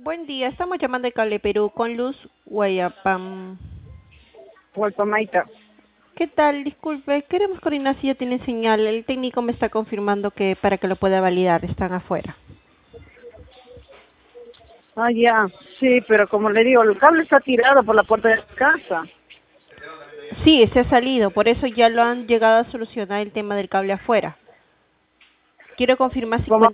Buen día, estamos llamando de Cable Perú con Luz Guayapam. Gualpamaita. ¿Qué tal? Disculpe, queremos coordinar si ya tiene señal. El técnico me está confirmando que para que lo pueda validar están afuera. Ah, ya, sí, pero como le digo, el cable está tirado por la puerta de la casa. Sí, se ha salido, por eso ya lo han llegado a solucionar el tema del cable afuera. Quiero confirmar si Como cuenta.